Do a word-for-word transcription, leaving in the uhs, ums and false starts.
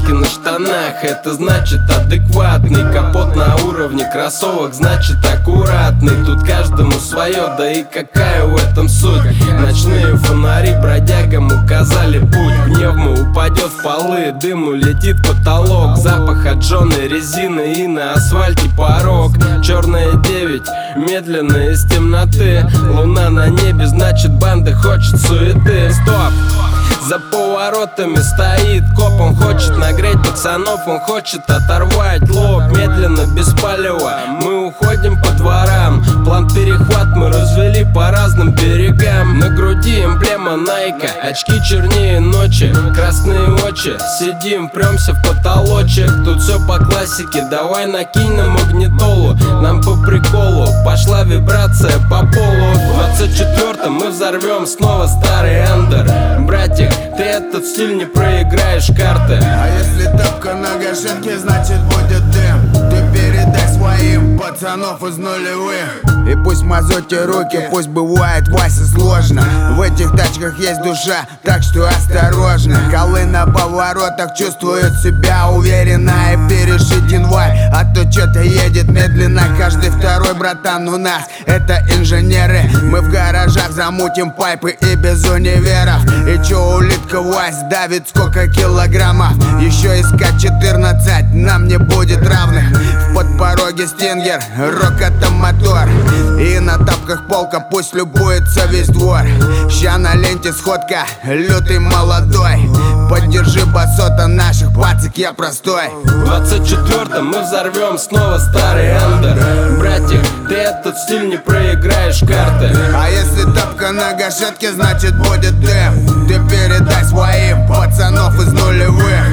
Глазки на штанах, это значит адекватный. Капот на уровне кроссовок, значит аккуратный. Тут каждому свое, да и какая в этом суть? Ночные фонари бродягам указали путь. Пневма упадет в полы, дыму летит потолок. Запах отжженной резины и на асфальте порог. Черная девять, медленно из темноты. Луна на небе, значит банда хочет суеты. Стоп! За поворотами стоит коп, он хочет нагреть пацанов, он хочет оторвать лоб. Медленно, без палева, мы уходим по дворам. План перехват мы развели по разным берегам. На груди эмблема Найка, очки чернее ночи, красные очи. Сидим, премся в потолочек, тут все по классике. Давай накинь на магнитолу, нам по приколу. Пошла вибрация по полу. В двадцать четвёртом мы взорвем снова старый андер. Братик, ты этот стиль не проиграешь карты. А если тапка на гашетке, значит будет дым. Ты передай своим пацанов из нулевых. И пусть мазоте руки, пусть бывает Вася сложно. В этих тачках есть душа, так что осторожно. Колы на поворотах чувствуют себя уверенно. И перешить январь, а то что-то едет медленно. Каждый второй братан у нас это инженеры. Мы в гаражах замутим пайпы и без универов. И чё улитка Вась давит сколько килограммов? Еще искать четырнадцать нам не будет равных. В подпороге стингер, рокотом мотор. И на тапках полка, пусть любуется весь двор. Ща на ленте сходка, лютый молодой. Поддержи басота наших пацик, я простой. В двадцать четвёртом мы взорвем снова старый андер. Братик, ты этот стиль не проиграешь карты. А если тапка на гашетке, значит будет дым. Ты передай своим пацанов из нулевых.